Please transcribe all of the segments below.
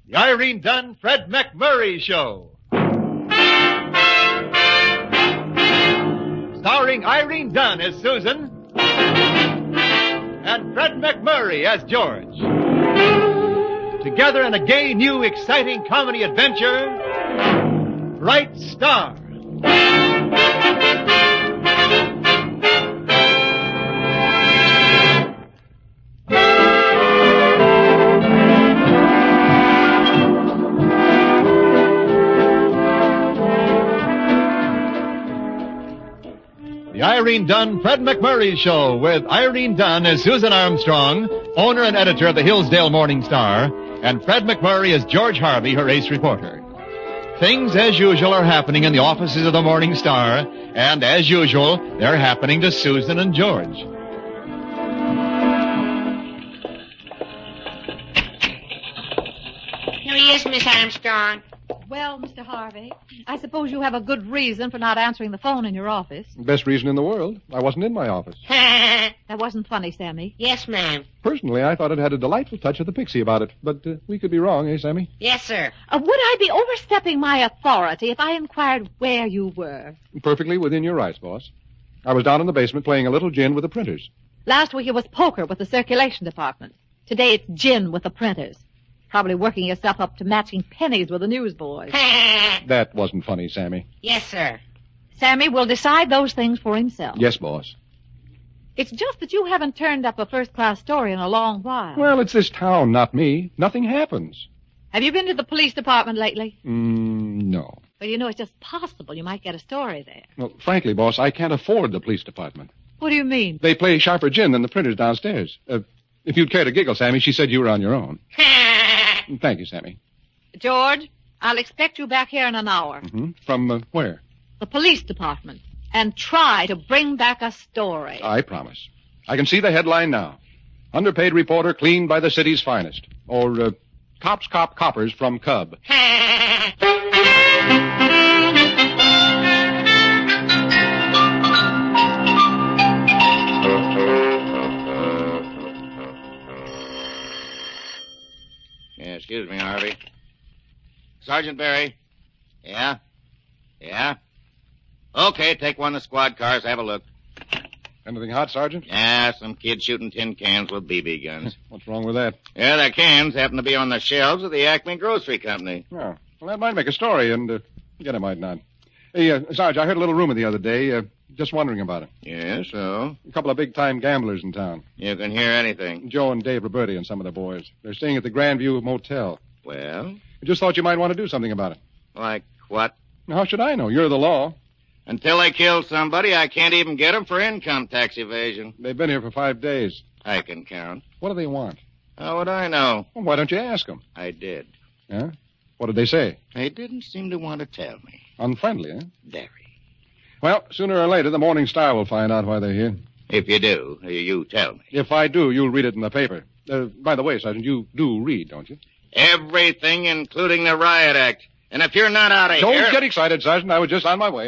The Irene Dunn, Fred McMurray Show. Starring Irene Dunn as Susan and Fred McMurray as George. Together in a gay, new, exciting comedy adventure, Bright Star. The Irene Dunn, Fred McMurray Show with Irene Dunn as Susan Armstrong, owner and editor of the Hillsdale Morning Star, and Fred McMurray as George Harvey, her ace reporter. Things, as usual, are happening in the offices of the Morning Star, and as usual, they're happening to Susan and George. Here he is, Miss Armstrong. Well, Mr. Harvey, I suppose you have a good reason for not answering the phone in your office. Best reason in the world. I wasn't in my office. That wasn't funny, Sammy. Yes, ma'am. Personally, I thought it had a delightful touch of the pixie about it. But we could be wrong, eh, Sammy? Yes, sir. Would I be overstepping my authority if I inquired where you were? Perfectly within your rights, boss. I was down in the basement playing a little gin with the printers. Last week it was poker with the circulation department. Today it's gin with the printers. Probably working yourself up to matching pennies with the newsboys. That wasn't funny, Sammy. Yes, sir. Sammy will decide those things for himself. Yes, boss. It's just that you haven't turned up a first-class story in a long while. Well, it's this town, not me. Nothing happens. Have you been to the police department lately? No. Well, you know, it's just possible you might get a story there. Well, frankly, boss, I can't afford the police department. What do you mean? They play sharper gin than the printers downstairs. If you'd care to giggle, Sammy, she said you were on your own. Thank you, Sammy. George, I'll expect you back here in an hour. Mm-hmm. From where? The police department. And try to bring back a story. I promise. I can see the headline now. Underpaid reporter cleaned by the city's finest. Or, Cops Cop Coppers from Cub. Yeah, excuse me, Harvey. Sergeant Barry. Yeah? Yeah? Okay, take one of the squad cars, have a look. Anything hot, Sergeant? Yeah, some kid shooting tin cans with BB guns. What's wrong with that? Yeah, the cans happen to be on the shelves of the Acme Grocery Company. Oh, well, that might make a story, and, again, it might not. Hey, Sarge, I heard a little rumor the other day. Just wondering about it. Yeah, so? A couple of big-time gamblers in town. You can hear anything. Joe and Dave Roberti and some of the boys. They're staying at the Grandview Motel. Well? I just thought you might want to do something about it. Like what? How should I know? You're the law. Until they kill somebody, I can't even get them for income tax evasion. They've been here for 5 days. I can count. What do they want? How would I know? Well, why don't you ask them? I did. Yeah? What did they say? They didn't seem to want to tell me. Unfriendly, eh? Very. Well, sooner or later, the Morning Star will find out why they're here. If you do, you tell me. If I do, you'll read it in the paper. By the way, Sergeant, you do read, don't you? Everything, including the Riot Act. And if you're not out of here... Don't get excited, Sergeant. I was just on my way.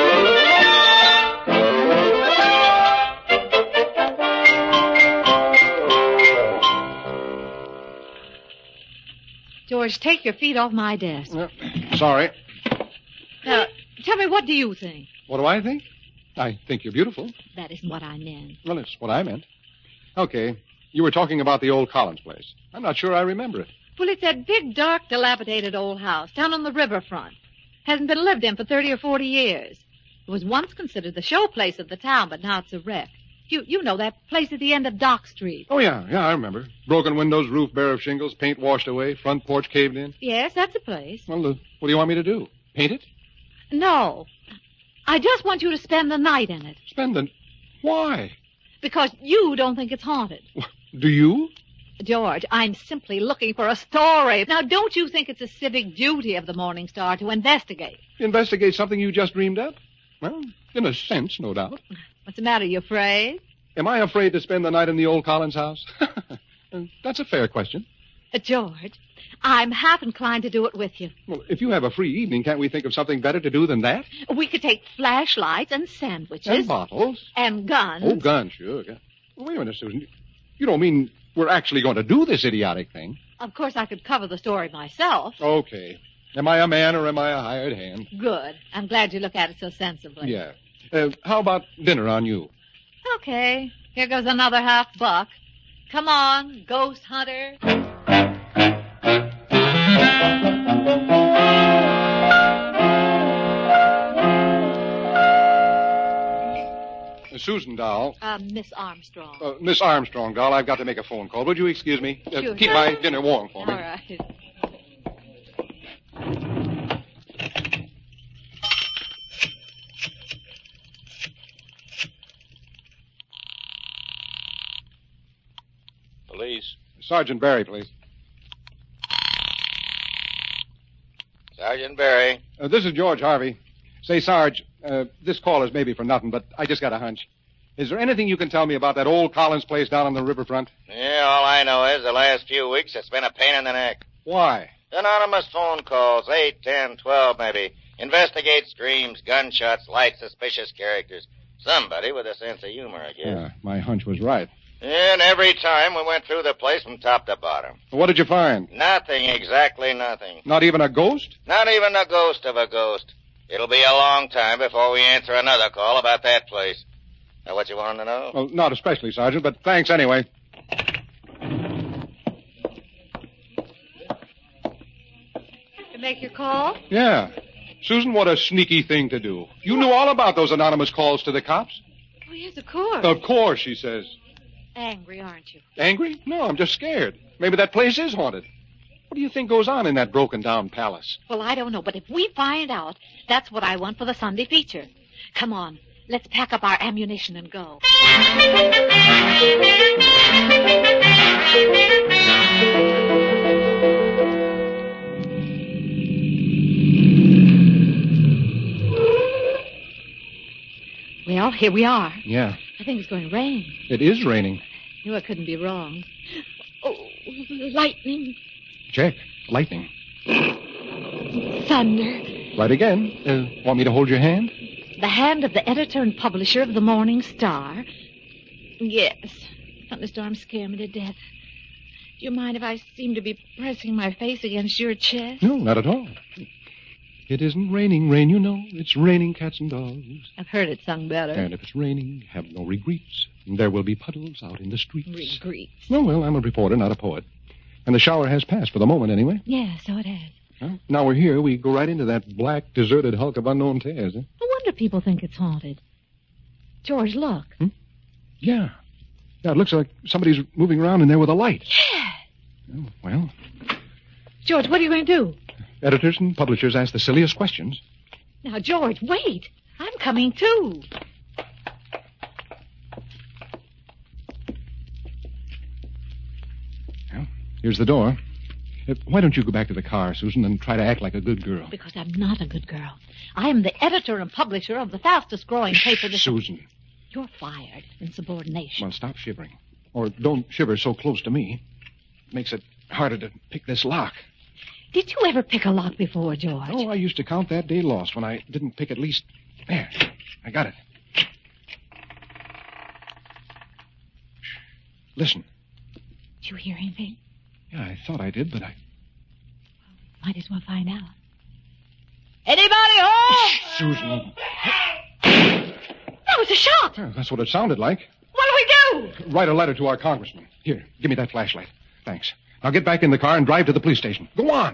George, take your feet off my desk. Sorry. Now, tell me, what do you think? What do I think? I think you're beautiful. That isn't what I meant. Well, it's what I meant. Okay. You were talking about the old Collins place. I'm not sure I remember it. Well, it's that big, dark, dilapidated old house down on the riverfront. Hasn't been lived in for 30 or 40 years. It was once considered the show place of the town, but now it's a wreck. You know that place at the end of Dock Street. Oh, yeah, I remember. Broken windows, roof bare of shingles, paint washed away, front porch caved in. Yes, that's the place. Well, what do you want me to do? Paint it? No. I just want you to spend the night in it. Spend the... Why? Because you don't think it's haunted. Do you? George, I'm simply looking for a story. Now, don't you think it's a civic duty of the Morning Star to investigate? Investigate something you just dreamed up? Well, in a sense, no doubt. What's the matter? You afraid? Am I afraid to spend the night in the old Collins house? That's a fair question. George, I'm half inclined to do it with you. Well, if you have a free evening, can't we think of something better to do than that? We could take flashlights and sandwiches. And bottles. And guns. Oh, guns, sure. Well, wait a minute, Susan. You don't mean we're actually going to do this idiotic thing. Of course, I could cover the story myself. Okay. Am I a man or am I a hired hand? Good. I'm glad you look at it so sensibly. Yeah. How about dinner on you? Okay. Here goes another $50. Come on, ghost hunter. Susan, doll. Miss Armstrong. Miss Armstrong, doll, I've got to make a phone call. Would you excuse me? Sure. Keep my dinner warm for me. All right. Police. Sergeant Barry, please. Sergeant Barry. This is George Harvey. Say, Sarge, this call is maybe for nothing, but I just got a hunch. Is there anything you can tell me about that old Collins place down on the riverfront? Yeah, all I know is the last few weeks it's been a pain in the neck. Why? Anonymous phone calls, 8, 10, 12 maybe. Investigate screams, gunshots, light suspicious characters. Somebody with a sense of humor, I guess. Yeah, my hunch was right. And every time we went through the place from top to bottom. What did you find? Nothing, exactly nothing. Not even a ghost? Not even a ghost of a ghost. It'll be a long time before we answer another call about that place. Now, what you wanted to know? Well, not especially, Sergeant, but thanks anyway. To make your call? Yeah. Susan, what a sneaky thing to do. You knew all about those anonymous calls to the cops? Oh, yes, of course. Of course, she says. Angry, aren't you? Angry? No, I'm just scared. Maybe that place is haunted. What do you think goes on in that broken-down palace? Well, I don't know, but if we find out, that's what I want for the Sunday feature. Come on, let's pack up our ammunition and go. Well, here we are. Yeah. I think it's going to rain. It is raining. Knew I couldn't be wrong. Oh, lightning, Check. Lightning. thunder. Right again. Want me to hold your hand? The hand of the editor and publisher of the Morning Star. Yes. Thunderstorms scare me to death. Do you mind if I seem to be pressing my face against your chest? No, not at all. It isn't raining rain, you know. It's raining cats and dogs. I've heard it sung better. And if it's raining, have no regrets. There will be puddles out in the streets. Regrets. Oh, well, I'm a reporter, not a poet. And the shower has passed for the moment, anyway. Yeah, so it has. Well, now we're here, we go right into that black, deserted hulk of unknown tears. Huh? No wonder people think it's haunted. George, look. Yeah. Yeah, it looks like somebody's moving around in there with a light. Yeah. Oh, well, George, what are you going to do? editors and publishers ask the silliest questions. Now, George, wait. I'm coming, too. Well, here's the door. Why don't you go back to the car, Susan, and try to act like a good girl? Because I'm not a good girl. I am the editor and publisher of the fastest-growing paper this... Susan. You're fired in subordination. Well, stop shivering. Or don't shiver so close to me. It makes it harder to pick this lock. Did you ever pick a lock before, George? Oh, I used to count that day lost when I didn't pick at least... There. I got it. Shh. Listen. Did you hear anything? Yeah, I thought I did, but I... Might as well find out. Anybody home? Susan. That was a shot. Yeah, that's what it sounded like. What do we do? Write a letter to our congressman. Here, give me that flashlight. Thanks. Now get back in the car and drive to the police station. Go on.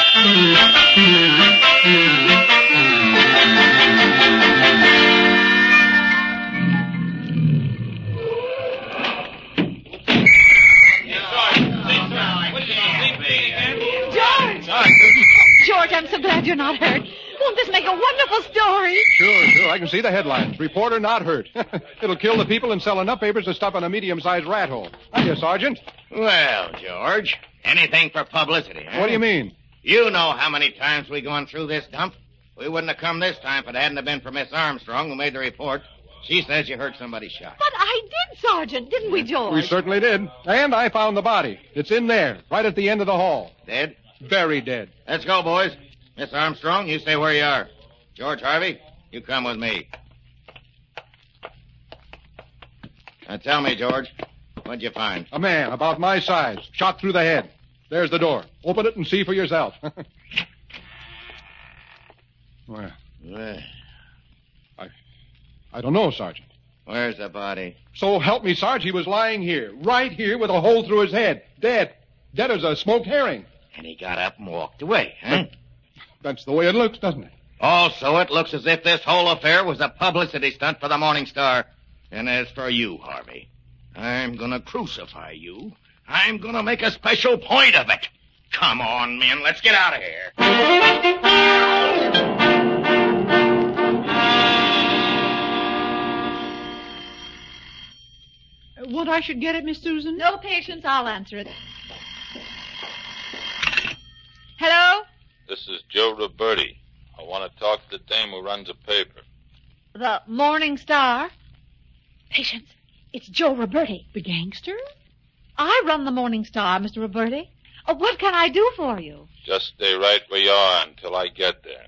George, I'm so glad you're not hurt. Won't this make a wonderful story? Sure. I can see the headlines. Reporter not hurt. It'll kill the people and sell enough papers to stop in a medium-sized rat hole. Hiya, Sergeant. Well, George, anything for publicity, huh? What do you mean? You know how many times we've gone through this dump. We wouldn't have come this time if it hadn't have been for Miss Armstrong, who made the report. She says you heard somebody shot. But I did, Sergeant, didn't we, George? We certainly did. And I found the body. It's in there, right at the end of the hall. Dead? Very dead. Let's go, boys. Miss Armstrong, you stay where you are. George Harvey, you come with me. Now tell me, George, What'd you find? A man about my size, shot through the head. There's the door. Open it and see for yourself. Well, I don't know, Sergeant. Where's the body? So help me, Sarge, he was lying here, right here, with a hole through his head. Dead. Dead as a smoked herring. And he got up and walked away, huh? That's the way it looks, doesn't it? Also, it looks as if this whole affair was a publicity stunt for the Morning Star. And as for you, Harvey, I'm gonna crucify you. I'm gonna make a special point of it. Come on, men, let's get out of here. What I should get it, Miss Susan? No, Patience, I'll answer it. Hello? This is Joe Roberti. I want to talk to the dame who runs a paper. The Morning Star? Patience, it's Joe Roberti. The gangster? I run the Morning Star, Mr. Roberti. What can I do for you? Just stay right where you are until I get there.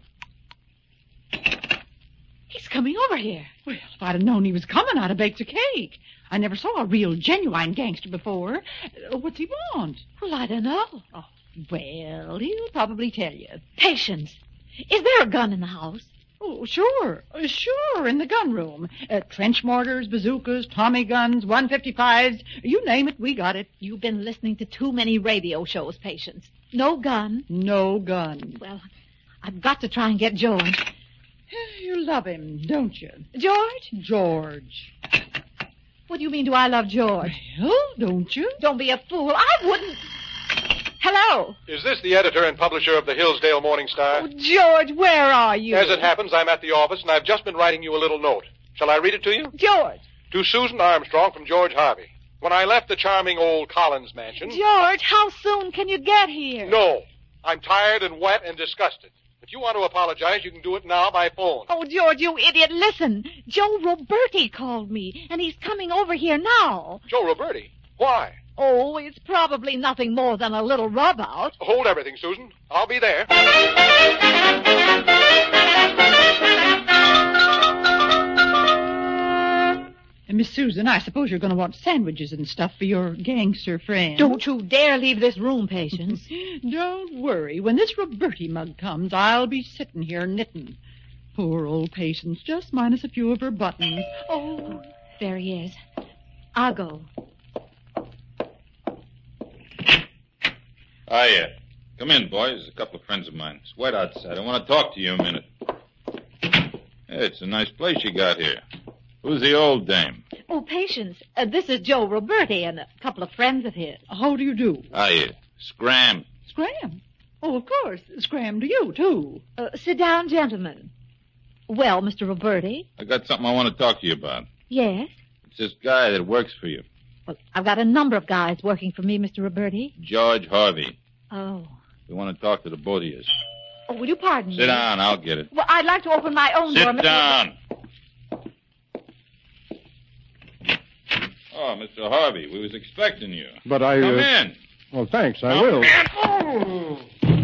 He's coming over here. Well, if I'd have known he was coming, I'd have baked a cake. I never saw a real, genuine gangster before. What's he want? Well, I don't know. Oh, well, he'll probably tell you. Patience, is there a gun in the house? Oh, sure. Sure, in the gun room. Trench mortars, bazookas, Tommy guns, 155s. You name it, we got it. You've been listening to too many radio shows, Patience. No gun? No gun. Well, I've got to try and get George. You love him, don't you? George? George. What do you mean, do I love George? Well, don't you? Don't be a fool. I wouldn't. Hello? Is this the editor and publisher of the Hillsdale Morning Star? Oh, George, where are you? As it happens, I'm at the office, and I've just been writing you a little note. Shall I read it to you? George. To Susan Armstrong from George Harvey. When I left the charming old Collins mansion... George, how soon can you get here? No. I'm tired and wet and disgusted. If you want to apologize, you can do it now by phone. Oh, George, you idiot, listen. Joe Roberti called me, and he's coming over here now. Joe Roberti? Why? Oh, it's probably nothing more than a little rub-out. Hold everything, Susan. I'll be there. And Miss Susan, I suppose you're going to want sandwiches and stuff for your gangster friend. Don't you dare leave this room, Patience. Don't worry. When this Roberti mug comes, I'll be sitting here knitting. Poor old Patience, just minus a few of her buttons. Oh, there he is. I'll go. Hiya. Come in, boys. A couple of friends of mine. It's wet outside. I want to talk to you a minute. Hey, it's a nice place you got here. Who's the old dame? Oh, Patience, this is Joe Roberti and a couple of friends of his. How do you do? Hiya. Scram. Scram. Oh, of course. Scram to you, too. Sit down, gentlemen. Well, Mr. Roberti? I got something I want to talk to you about. Yes? It's this guy that works for you. Well, I've got a number of guys working for me, Mr. Roberti. George Harvey. Oh. We want to talk to the both of you. Oh, will you pardon me? Sit down. I'll get it. Well, I'd like to open my own door, Sit Mr. down. Oh, Mr. Harvey, we was expecting you. But I... Come in. Well, thanks, I will. Oh.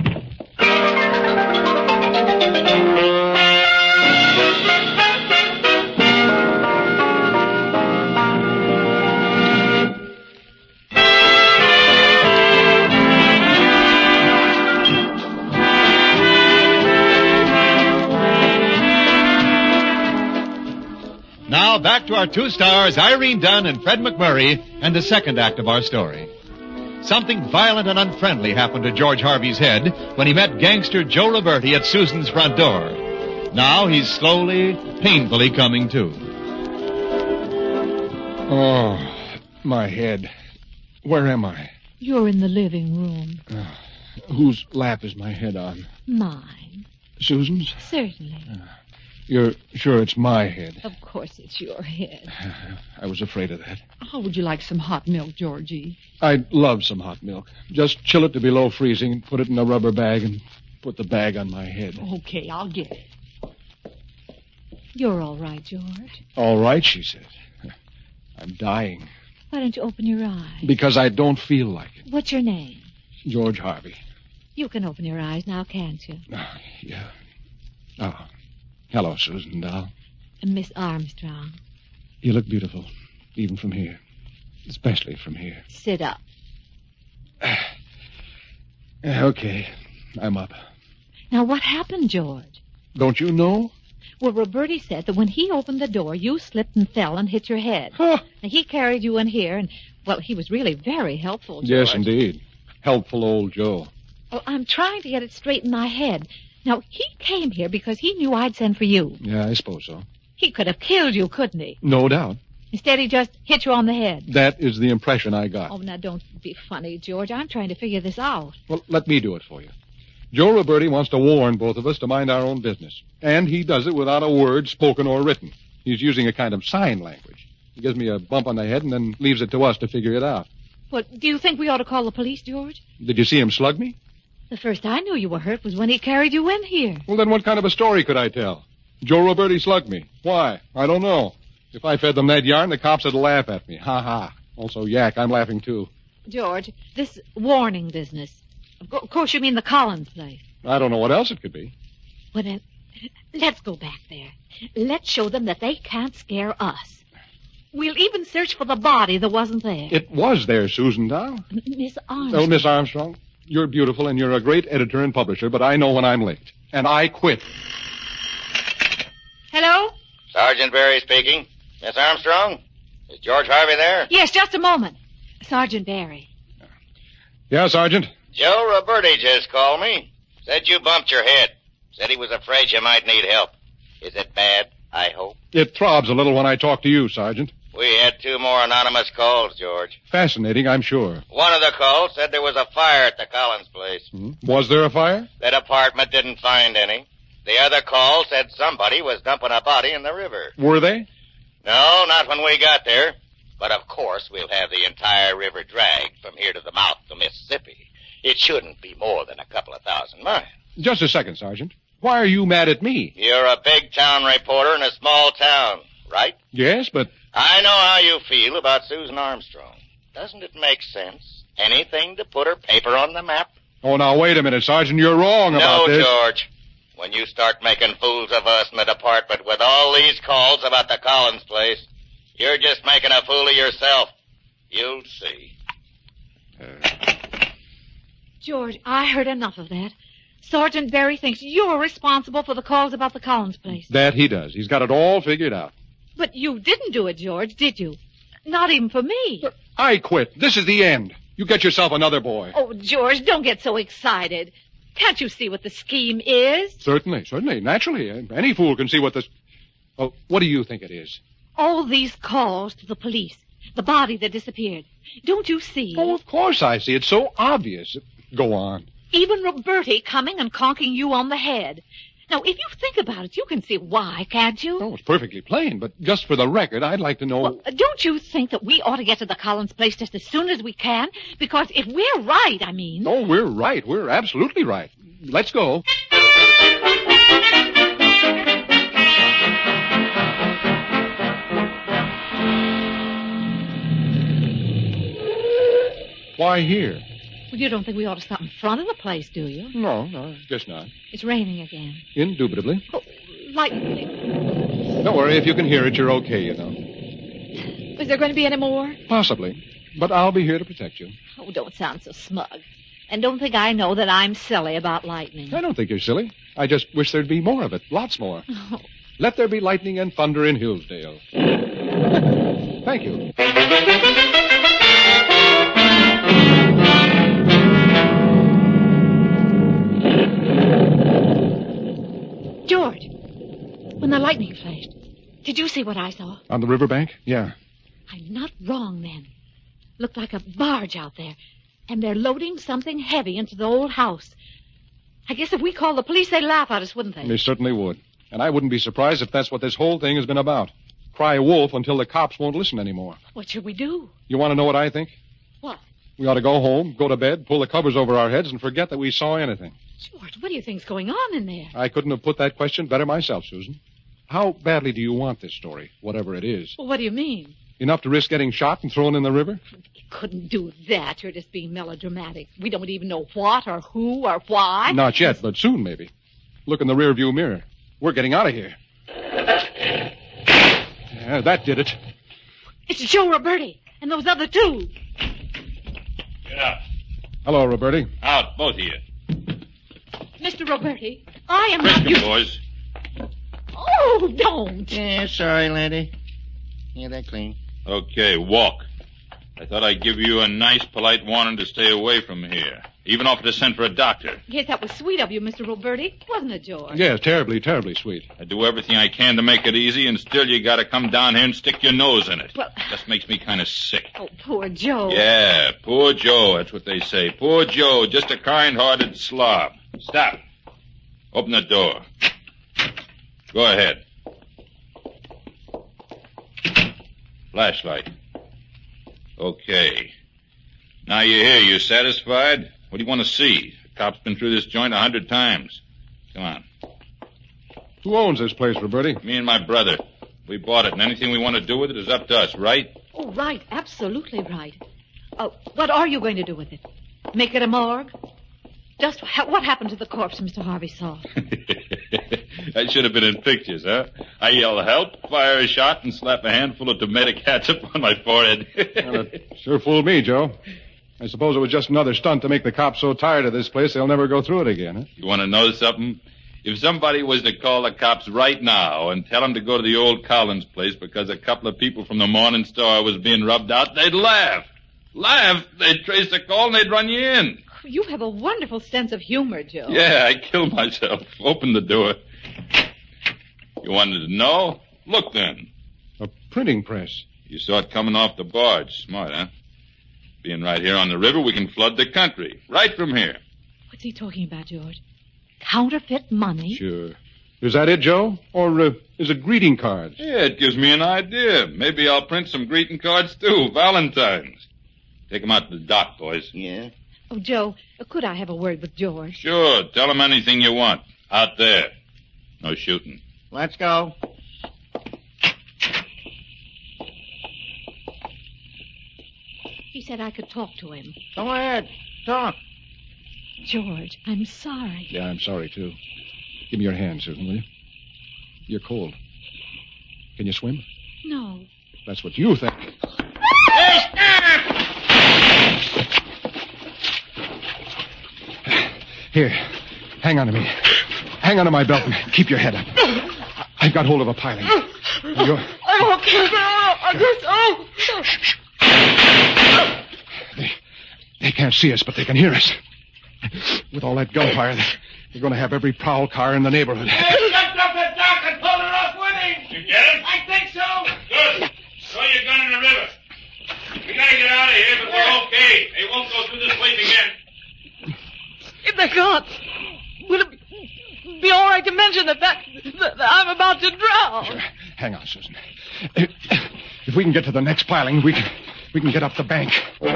Now, back to our two stars, Irene Dunn and Fred McMurray, and the second act of our story. Something violent and unfriendly happened to George Harvey's head when he met gangster Joe Roberti at Susan's front door. Now he's slowly, painfully coming to. Oh, my head. Where am I? You're in the living room. Whose lap is my head on? Mine. Susan's? Certainly. You're sure it's my head? Of course it's your head. I was afraid of that. How would you like some hot milk, Georgie? I'd love some hot milk. Just chill it to below freezing, put it in a rubber bag, and put the bag on my head. Okay, I'll get it. You're all right, George. All right, she said. I'm dying. Why don't you open your eyes? Because I don't feel like it. What's your name? George Harvey. You can open your eyes now, can't you? Yeah. Oh. Hello, Susan, doll. Miss Armstrong. You look beautiful, even from here. especially from here. Sit up. Okay, I'm up. Now, what happened, George? Don't you know? Well, Roberti said that when he opened the door, you slipped and fell and hit your head. Huh. Now, he carried you in here, and, well, he was really very helpful, George. Yes, indeed. Helpful old Joe. Oh, I'm trying to get it straight in my head. Now, he came here because he knew I'd send for you. Yeah, I suppose so. He could have killed you, couldn't he? No doubt. Instead, he just hit you on the head. That is the impression I got. Oh, now, don't be funny, George. I'm trying to figure this out. Well, let me do it for you. Joe Roberti wants to warn both of us to mind our own business. And he does it without a word spoken or written. He's using a kind of sign language. He gives me a bump on the head and then leaves it to us to figure it out. Well, do you think we ought to call the police, George? Did you see him slug me? The first I knew you were hurt was when he carried you in here. Well, then what kind of a story could I tell? Joe Roberti slugged me. Why? I don't know. If I fed them that yarn, the cops would laugh at me. Ha ha. Also, yak, I'm laughing too. George, this warning business. Of course you mean the Collins place. I don't know what else it could be. Well, then, let's go back there. Let's show them that they can't scare us. We'll even search for the body that wasn't there. It was there, Susan Dow. Miss Armstrong. Oh, Miss Armstrong, you're beautiful and you're a great editor and publisher, but I know when I'm licked. And I quit. Hello? Sergeant Barry speaking. Miss Armstrong? Is George Harvey there? Yes, just a moment. Sergeant Barry. Yeah, Sergeant? Joe Roberti just called me. Said you bumped your head. Said he was afraid you might need help. Is it bad, I hope? It throbs a little when I talk to you, Sergeant. We had 2 more anonymous calls, George. Fascinating, I'm sure. One of the calls said there was a fire at the Collins place. Was there a fire? The department didn't find any. The other call said somebody was dumping a body in the river. Were they? No, not when we got there. But of course we'll have the entire river dragged from here to the mouth of the Mississippi. It shouldn't be more than a couple of 1,000 miles. Just a second, Sergeant. Why are you mad at me? You're a big town reporter in a small town, right? Yes, but... I know how you feel about Susan Armstrong. Doesn't it make sense? Anything to put her paper on the map? Oh, now, wait a minute, Sergeant. You're wrong about this. No, George. When you start making fools of us in the department with all these calls about the Collins place, you're just making a fool of yourself. You'll see. George, I heard enough of that. Sergeant Barry thinks you're responsible for the calls about the Collins place. That he does. He's got it all figured out. But you didn't do it, George, did you? Not even for me. I quit. This is the end. You get yourself another boy. Oh, George, don't get so excited. Can't you see what the scheme is? Certainly. Naturally. Any fool can see what this... Oh, what do you think it is? All these calls to the police. The body that disappeared. Don't you see? Oh, of course I see. It's so obvious. Go on. Even Roberti coming and conking you on the head. Now, if you think about it, you can see why, can't you? Oh, it's perfectly plain, but just for the record, I'd like to know... Well, don't you think that we ought to get to the Collins place just as soon as we can? Because if we're right, I mean... Oh, we're right. We're absolutely right. Let's go. Why here? Well, you don't think we ought to stop in front of the place, do you? No, I guess not. It's raining again. Indubitably. Oh, lightning. Don't worry, if you can hear it, you're okay, you know. Is there going to be any more? Possibly. But I'll be here to protect you. Oh, don't sound so smug. And don't think I know that I'm silly about lightning. I don't think you're silly. I just wish there'd be more of it. Lots more. Oh. Let there be lightning and thunder in Hillsdale. Thank you. George, when the lightning flashed, did you see what I saw? On the riverbank? Yeah. I'm not wrong, then. Looked like a barge out there, and they're loading something heavy into the old house. I guess if we called the police, they'd laugh at us, wouldn't they? They certainly would. And I wouldn't be surprised if that's what this whole thing has been about. Cry wolf until the cops won't listen anymore. What should we do? You want to know what I think? What? We ought to go home, go to bed, pull the covers over our heads, and forget that we saw anything. George, what do you think's going on in there? I couldn't have put that question better myself, Susan. How badly do you want this story, whatever it is? Well, what do you mean? Enough to risk getting shot and thrown in the river? You couldn't do that. You're just being melodramatic. We don't even know what or who or why. Not yet, but soon, maybe. Look in the rearview mirror. We're getting out of here. Yeah, that did it. It's Joe Roberti. And those other two. Get up. Hello, Roberti. Out, both of you. Mr. Roberti, I am not... Frisk 'em, boys. Oh, don't. Yeah, sorry, lady. Yeah, they're clean. Okay, walk. I thought I'd give you a nice, polite warning to stay away from here. Even offered to send for a doctor. Yes, that was sweet of you, Mr. Roberti. Wasn't it, George? Yes, terribly, terribly sweet. I do everything I can to make it easy, and still you gotta come down here and stick your nose in it. Well... Just makes me kind of sick. Oh, poor Joe. Yeah, poor Joe, that's what they say. Poor Joe, just a kind-hearted slob. Stop. Open the door. Go ahead. Flashlight. Okay. Now you're here. You satisfied? What do you want to see? The cop's been through this joint 100 times. Come on. Who owns this place, Roberti? Me and my brother. We bought it, and anything we want to do with it is up to us, right? Oh, right. Absolutely right. What are you going to do with it? Make it a morgue? Just what happened to the corpse Mr. Harvey saw? That should have been in pictures, huh? I yell help, fire a shot, and slap a handful of tomato ketchup on my forehead. Well, it sure fooled me, Joe. I suppose it was just another stunt to make the cops so tired of this place they'll never go through it again, huh? You want to know something? If somebody was to call the cops right now and tell them to go to the old Collins place because a couple of people from the Morning Star was being rubbed out, they'd laugh. Laugh? They'd trace the call and they'd run you in. You have a wonderful sense of humor, Joe. Yeah, I killed myself. Open the door. You wanted to know? Look then. A printing press. You saw it coming off the barge. Smart, huh? Being right here on the river, we can flood the country. Right from here. What's he talking about, George? Counterfeit money? Sure. Is that it, Joe? Or is it greeting cards? Yeah, it gives me an idea. Maybe I'll print some greeting cards, too. Valentine's. Take 'em out to the dock, boys. Yeah? Oh, Joe, could I have a word with George? Sure. Tell him anything you want. Out there. No shooting. Let's go. He said I could talk to him. Go ahead. Talk. George, I'm sorry. Yeah, I'm sorry, too. Give me your hand, Susan, will you? You're cold. Can you swim? No. That's what you think. Hey, stop! Here, hang on to me. Hang on to my belt and keep your head up. I've got hold of a piling. I'm okay, but I guess, They can't see us, but they can hear us. With all that gunfire, they're going to have every prowl car in the neighborhood. Hey, jumped up the dock and pulled it off with him. You get him? I think so. Good. Throw your gun in the river. We gotta get out of here, but we're okay. They won't go through this place again. if they can't, will it be all right to mention that I'm about to drown? Sure. Hang on, Susan. If we can get to the next piling, we can get up the bank.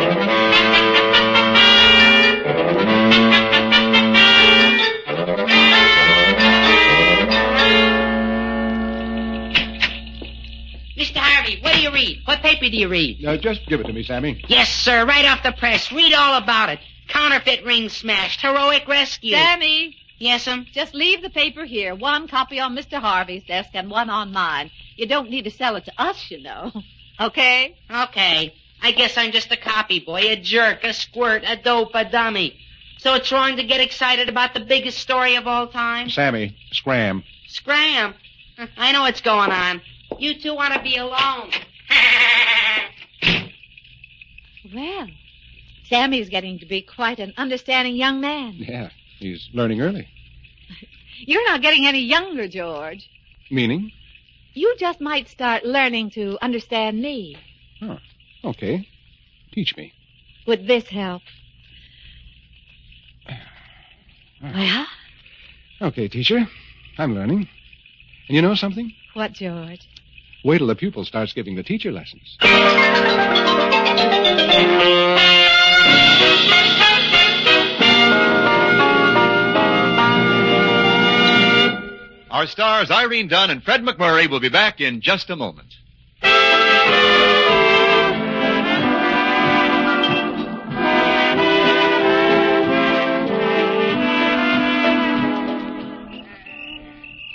Mr. Harvey, what do you read? What paper do you read? Just give it to me, Sammy. Yes, sir, right off the press. Read all about it. Counterfeit ring smashed. Heroic rescue. Sammy, Yes'm. just leave the paper here. One copy on Mr. Harvey's desk and one on mine. You don't need to sell it to us, you know. Okay? Okay. I guess I'm just a copy boy, a jerk, a squirt, a dope, a dummy. So it's wrong to get excited about the biggest story of all time? Sammy, scram. Scram. I know what's going on. You two want to be alone. Well, Sammy's getting to be quite an understanding young man. Yeah, he's learning early. You're not getting any younger, George. Meaning? You just might start learning to understand me. Oh, okay. Teach me. Would this help? Well, Okay, teacher. I'm learning. And you know something? what, George? Wait till the pupil starts giving the teacher lessons. Our stars Irene Dunn and Fred McMurray will be back in just a moment.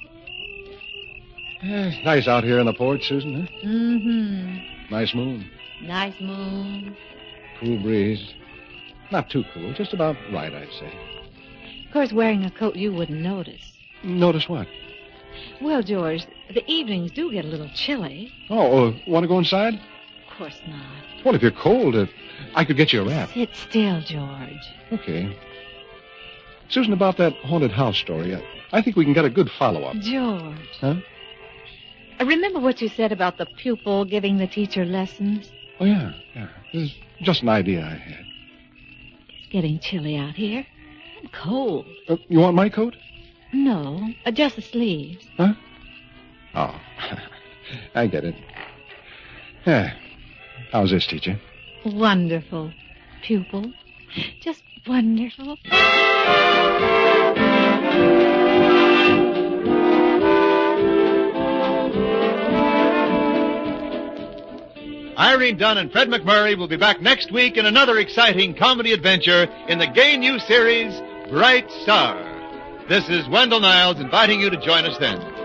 Nice out here on the porch, Susan, huh? Mm-hmm. Nice moon. Nice moon. Cool breeze. Not too cool, just about right, I'd say. Of course, wearing a coat you wouldn't notice. Notice what? Well, George, the evenings do get a little chilly. Oh, want to go inside? Of course not. Well, if you're cold, I could get you a wrap. Sit still, George. Okay. Susan, about that haunted house story, I think we can get a good follow-up. George. Huh? Remember what you said about the pupil giving the teacher lessons? Oh, yeah. It was just an idea I had. It's getting chilly out here. And cold. You want my coat? No, just the sleeves. Huh? Oh, I get it. Yeah. How's this, teacher? Wonderful. Pupil. Just wonderful. Irene Dunn and Fred McMurray will be back next week in another exciting comedy adventure in the gay new series, Bright Star. This is Wendell Niles inviting you to join us then.